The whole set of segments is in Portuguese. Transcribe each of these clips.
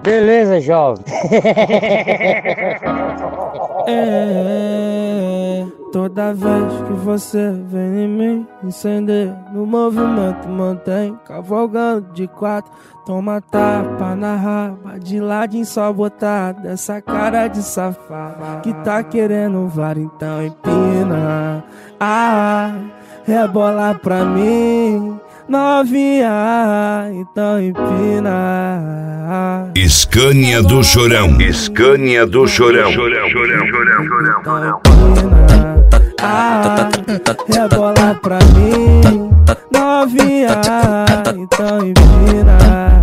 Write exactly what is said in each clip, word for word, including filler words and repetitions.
Beleza, jovem. É, toda vez que você vem em mim, incender no movimento, mantém cavalgando de quatro. Toma tapa na raba, de ladinho só botar dessa cara de safado que tá querendo VAR, então empina. Ah, rebola pra mim, novinha, então empina. Scania do Chorão. Scania do Chorão. Então empina. Ah, rebola pra mim, novinha, então empina.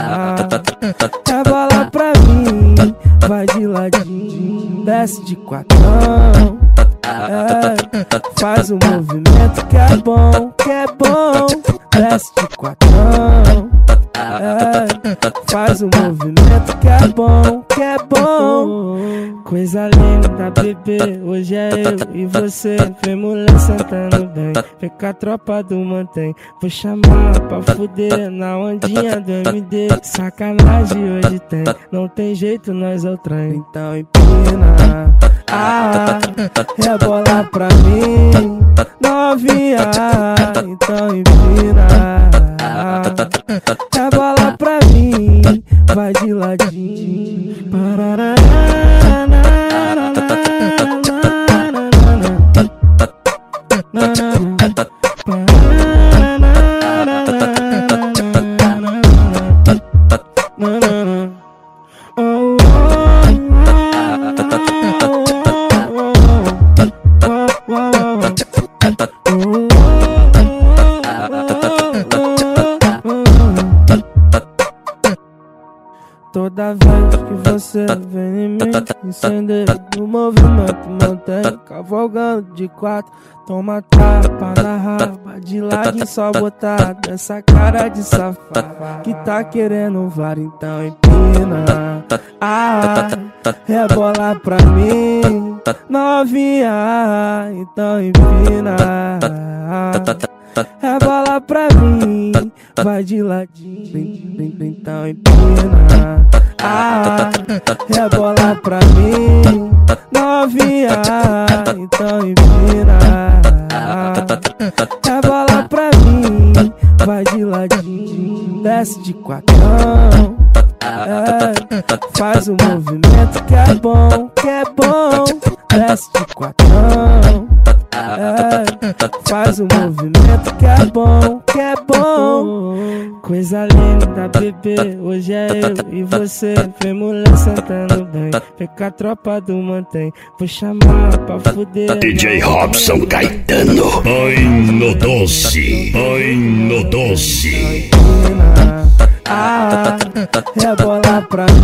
Rebola pra mim, vai de ladinho, desce de quatrão. É, faz um movimento que é bom, que é bom. Desce de quatrão. É, faz um movimento que é bom, que é bom. Coisa linda, bebê, hoje é eu e você. Vem mulher sentando bem, vem com a tropa do mantém. Vou chamar pra fuder na ondinha do M D. Sacanagem hoje tem, não tem jeito, nós é o trem. Então empina. Ah, rebola pra mim, novinha, então empina. Rebola pra mim, vai de ladinho. Toda vez que você vem em mim, incender no movimento, mantém cavalgando de quatro. Toma tapa na raba, de ladinho só botar dessa cara de safado que tá querendo VAR, então empina. Ah, rebola pra mim, novinha, então empina. Rebola pra mim, vai de ladinho, então empina. Ah, rebola pra mim, novinha, então empina. Rebola pra mim, vai de ladinho, desce de quatrão. É, faz um movimento que é bom, que é bom. Desce de quatrão. É, faz um movimento que é bom, que é bom. Coisa linda, bebê, hoje é eu e você. Vem mulher sentando bem, vem com a tropa do mantém. Vou chamar pra fuder D J Robson Caetano. Põe no doce, põe no doce. Ah, rebola pra